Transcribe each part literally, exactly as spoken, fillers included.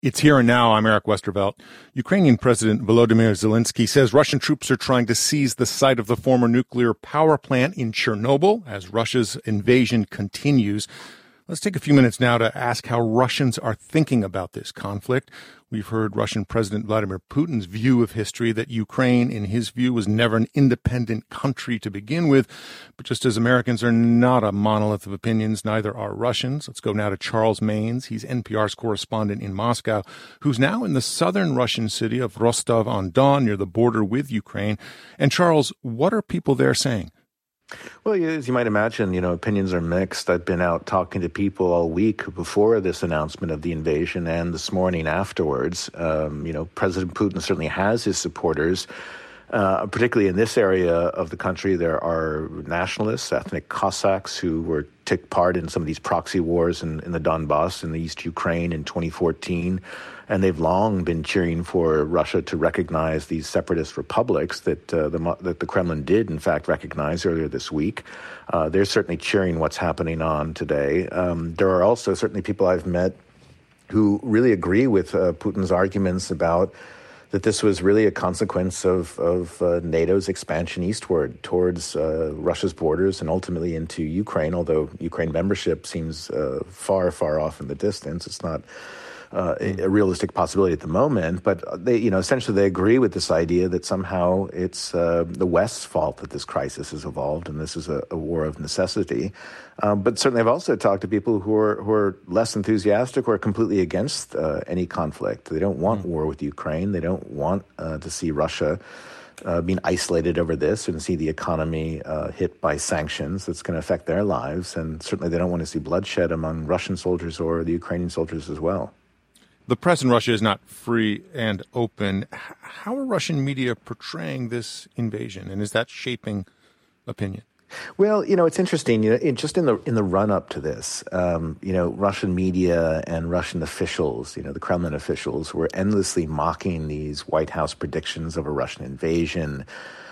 It's here and now. I'm Eric Westervelt. Ukrainian President Volodymyr Zelensky says Russian troops are trying to seize the site of the former nuclear power plant in Chernobyl as Russia's invasion continues. Let's take a few minutes now to ask how Russians are thinking about this conflict. We've heard Russian President Vladimir Putin's view of history, that Ukraine, in his view, was never an independent country to begin with. But just as Americans are not a monolith of opinions, neither are Russians. Let's go now to Charles Maynes. He's N P R's correspondent in Moscow, who's now in the southern Russian city of Rostov-on-Don, near the border with Ukraine. And Charles, what are people there saying? Well, as you might imagine, you know, opinions are mixed. I've been out talking to people all week before this announcement of the invasion and this morning afterwards. Um, you know, President Putin certainly has his supporters. Uh, particularly in this area of the country, there are nationalists, ethnic Cossacks who were took part in some of these proxy wars in, in the Donbass in the East Ukraine in twenty fourteen. And they've long been cheering for Russia to recognize these separatist republics that uh, the that the Kremlin did, in fact, recognize earlier this week. Uh, they're certainly cheering what's happening on today. Um, there are also certainly people I've met who really agree with uh, Putin's arguments about that this was really a consequence of, of uh, NATO's expansion eastward towards uh, Russia's borders and ultimately into Ukraine, although Ukraine membership seems uh, far, far off in the distance. It's not uh, a, a realistic possibility at the moment. But they, you know, essentially they agree with this idea that somehow it's uh, the West's fault that this crisis has evolved and this is a, a war of necessity. Um, but certainly I've also talked to people who are who are less enthusiastic or completely against uh, any conflict. They don't want war with Ukraine. They don't want uh, to see Russia uh, being isolated over this and see the economy uh, hit by sanctions that's going to affect their lives. And certainly they don't want to see bloodshed among Russian soldiers or the Ukrainian soldiers as well. The press in Russia is not free and open. How are Russian media portraying this invasion, and is that shaping opinion? Well, you know, it's interesting. You know, in, just in the in the run up to this, um, you know, Russian media and Russian officials, you know, the Kremlin officials, were endlessly mocking these White House predictions of a Russian invasion.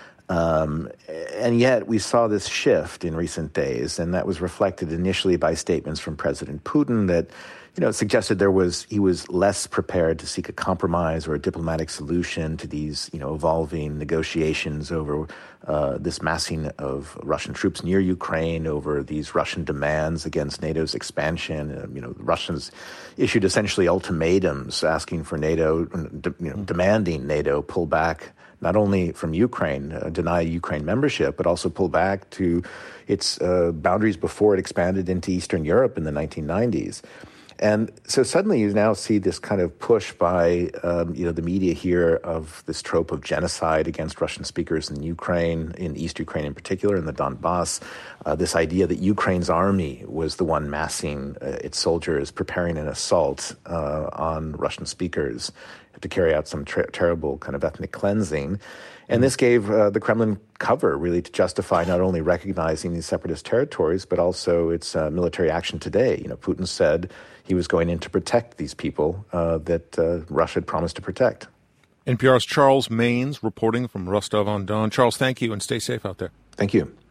Um, and yet we saw this shift in recent days, and that was reflected initially by statements from President Putin that, you know, suggested there was he was less prepared to seek a compromise or a diplomatic solution to these, you know, evolving negotiations over uh, this massing of Russian troops near Ukraine, over these Russian demands against NATO's expansion. Uh, you know, the Russians issued essentially ultimatums asking for NATO, you know, demanding NATO pull back not only from Ukraine, uh, deny Ukraine membership, but also pull back to its uh, boundaries before it expanded into Eastern Europe in the nineteen nineties. And so suddenly you now see this kind of push by, um, you know, the media here of this trope of genocide against Russian speakers in Ukraine, in East Ukraine in particular, in the Donbass, uh, this idea that Ukraine's army was the one massing uh, its soldiers, preparing an assault uh, on Russian speakers to carry out some ter- terrible kind of ethnic cleansing. And this gave uh, the Kremlin cover, really, to justify not only recognizing these separatist territories, but also its uh, military action today. You know, Putin said he was going in to protect these people uh, that uh, Russia had promised to protect. N P R's Charles Maynes reporting from Rostov-on-Don. Charles, thank you, and stay safe out there. Thank you.